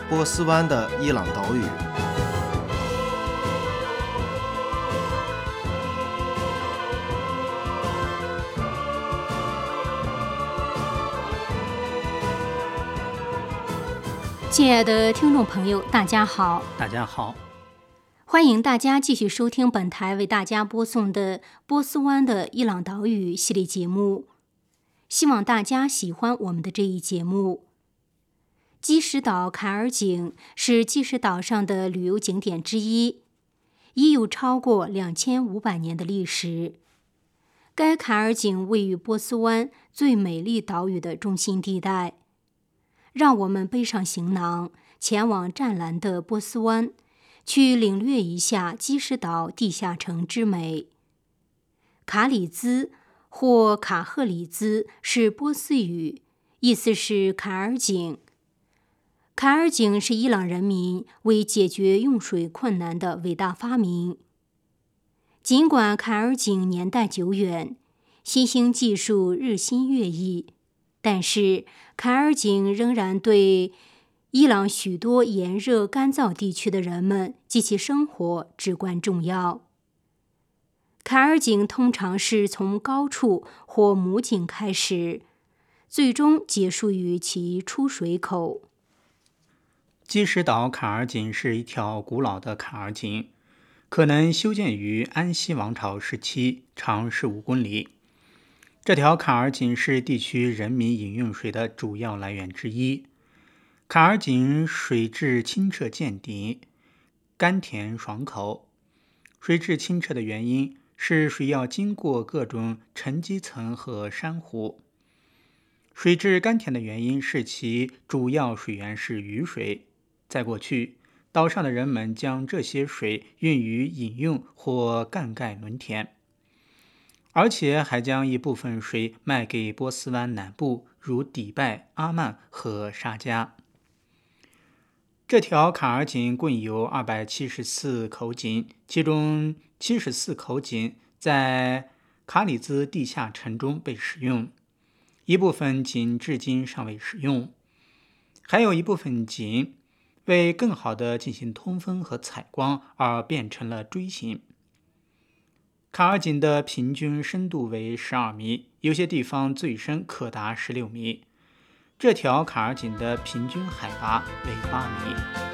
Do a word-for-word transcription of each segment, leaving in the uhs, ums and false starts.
波斯湾的伊朗岛屿。 亲爱的听众朋友，大家好， 大家好， 欢迎大家继续收听本台为大家播送的波斯湾的伊朗岛屿系列节目。希望大家喜欢我们的这一节目。基什岛凯尔井是基什岛上的旅游景点之一，已有超过两千五百年的历史。该凯尔井位于波斯湾最美丽岛屿的中心地带。让我们背上行囊，前往湛蓝的波斯湾，去领略一下基什岛地下城之美。卡里兹或卡赫里兹是波斯语，意思是凯尔井。凯尔井是伊朗人民为解决用水困难的伟大发明。尽管凯尔井年代久远，新兴技术日新月异，但是凯尔井仍然对伊朗许多炎热干燥地区的人们及其生活至关重要。凯尔井通常是从高处或母井开始，最终结束于其出水口。 基什岛凯尔井是一条古老的凯尔井，可能修建于安息王朝时期，长十五公里。这条凯尔井是地区人民饮用水的主要来源之一。凯尔井水质清澈见底，甘甜爽口。水质清澈的原因是水要经过各种沉积层和珊瑚。水质甘甜的原因是其主要水源是雨水。在过去，岛上的人们将这些水用于饮用或灌溉农田，而且还将一部分水卖给波斯湾南部，如迪拜、阿曼和沙迦。这条凯尔井共有二百七十四口井，其中七十四口井在卡里兹地下城中被使用，一部分井至今尚未使用，还有一部分井为更好地进行通风和采光而变成了锥形。凯尔井的平均深度为十二米，有些地方最深可达十六米。这条凯尔井的平均海拔为八米。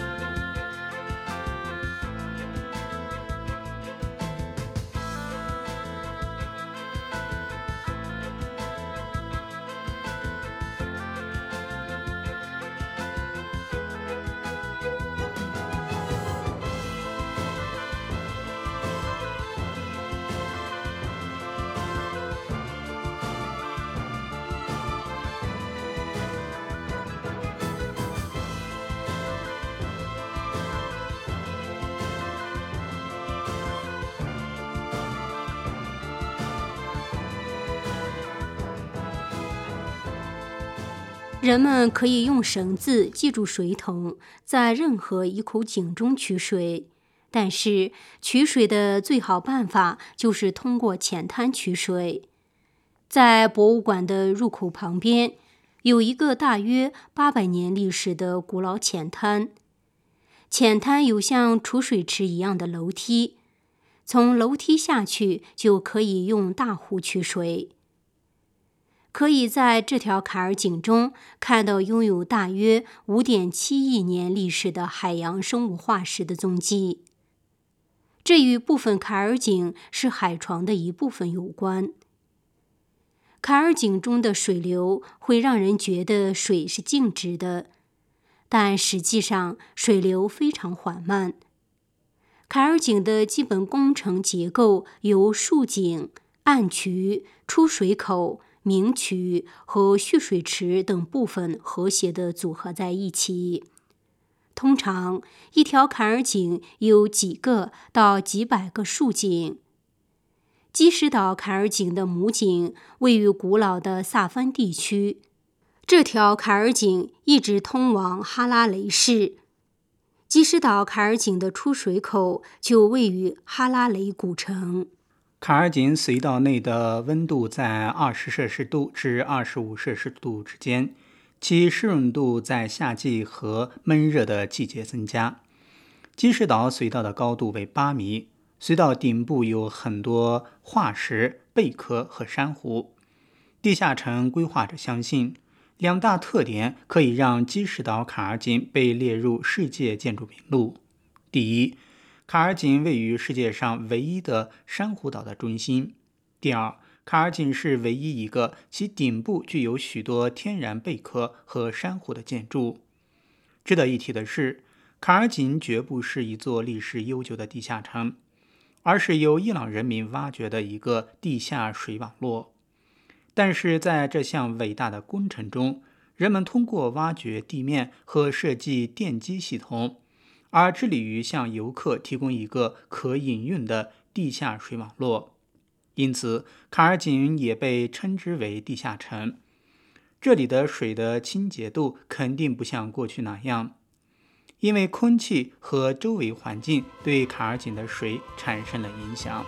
人们可以用绳子系住水桶，在任何一口井中取水，但是取水的最好办法就是通过浅滩取水。在博物馆的入口旁边，有一个大约八百年历史的古老浅滩。浅滩有像储水池一样的楼梯，从楼梯下去就可以用大壶取水。可以在这条凯尔井中看到拥有大约 五点七亿年历史的海洋生物化石的踪迹。这与部分凯尔井是海床的一部分有关。凯尔井中的水流会让人觉得水是静止的，但实际上水流非常缓慢。凯尔井的基本工程结构由竖井、暗渠、出水口、明渠和蓄水池等部分和谐地组合在一起。通常，一条凯尔井有几个到几百个竖井。基什岛凯尔井的母井位于古老的萨芬地区，这条凯尔井一直通往哈拉雷市。基什岛凯尔井的出水口就位于哈拉雷古城。 凯尔井水道内的温度在二十摄氏度至二十五摄氏度之间， 其湿润度在夏季和闷热的季节增加。基石岛隧道的高度为八米，隧道顶部有很多化石、贝壳和珊瑚。地下城规划者相信，两大特点可以让基石岛坎儿井被列入世界建筑名录。第一，坎儿井位于世界上唯一的珊瑚岛的中心。第二，坎儿井是唯一一个其顶部具有许多天然贝壳和珊瑚的建筑。值得一提的是，坎儿井绝不是一座历史悠久的地下城，而是由伊朗人民挖掘的一个地下水网络。但是在这项伟大的工程中，人们通过挖掘地面和设计电机系统，而致力于向游客提供一个可饮用的地下水网络。因此，坎儿井也被称之为地下城。这里的水的清洁度肯定不像过去那样，因为空气和周围环境对坎儿井的水产生了影响。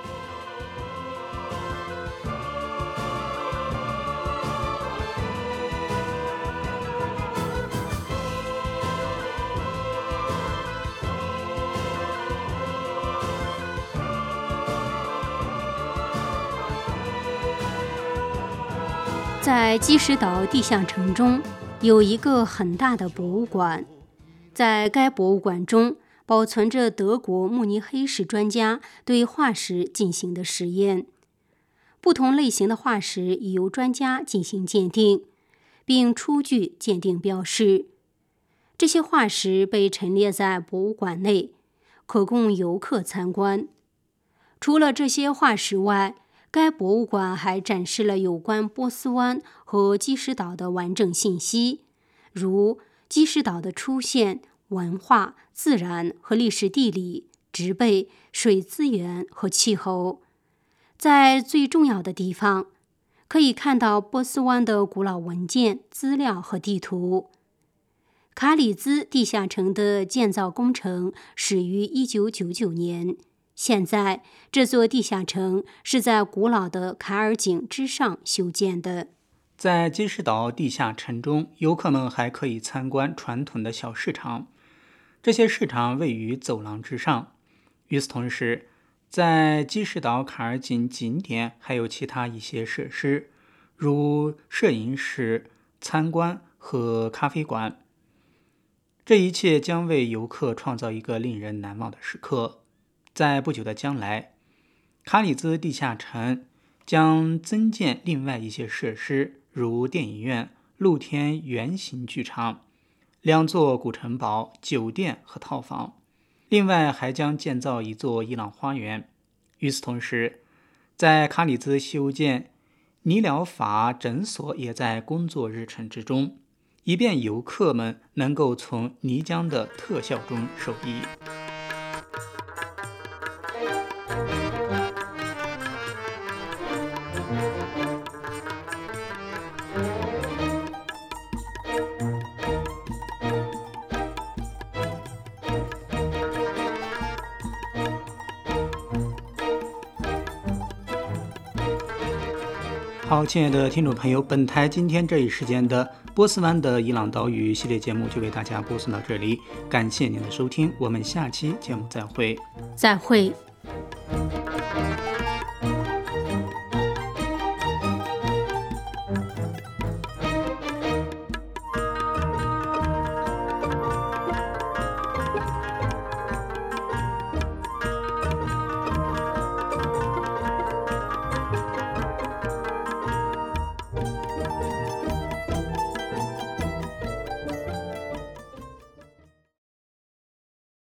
在基石岛地下城中有一个很大的博物馆，在该博物馆中保存着德国慕尼黑市专家对化石进行的实验。不同类型的化石已由专家进行鉴定，并出具鉴定标示。这些化石被陈列在博物馆内，可供游客参观。除了这些化石外，该博物馆还展示了有关波斯湾和基石岛的完整信息，如基石岛的出现、文化、自然和历史地理、植被、水资源和气候。在最重要的地方，可以看到波斯湾的古老文件、资料和地图。卡里兹地下城的建造工程始于一九九九年。现在，这座地下城是在古老的坎儿井之上修建的。 在基石岛地下城中，游客们还可以参观传统的小市场，这些市场位于走廊之上。与此同时，在基石岛坎儿井景点还有其他一些设施，如摄影室、参观和咖啡馆。这一切将为游客创造一个令人难忘的时刻。在不久的将来，卡里兹地下城将增建另外一些设施，如电影院、露天圆形剧场、两座古城堡、酒店和套房。另外还将建造一座伊朗花园。与此同时，在卡里兹修建尼疗法诊所也在工作日程之中，以便游客们能够从泥浆的特效中受益。好，亲爱的听众朋友，本台今天这一时间的波斯湾的伊朗岛屿系列节目就为大家播送到这里，感谢您的收听，我们下期节目再会。 再会。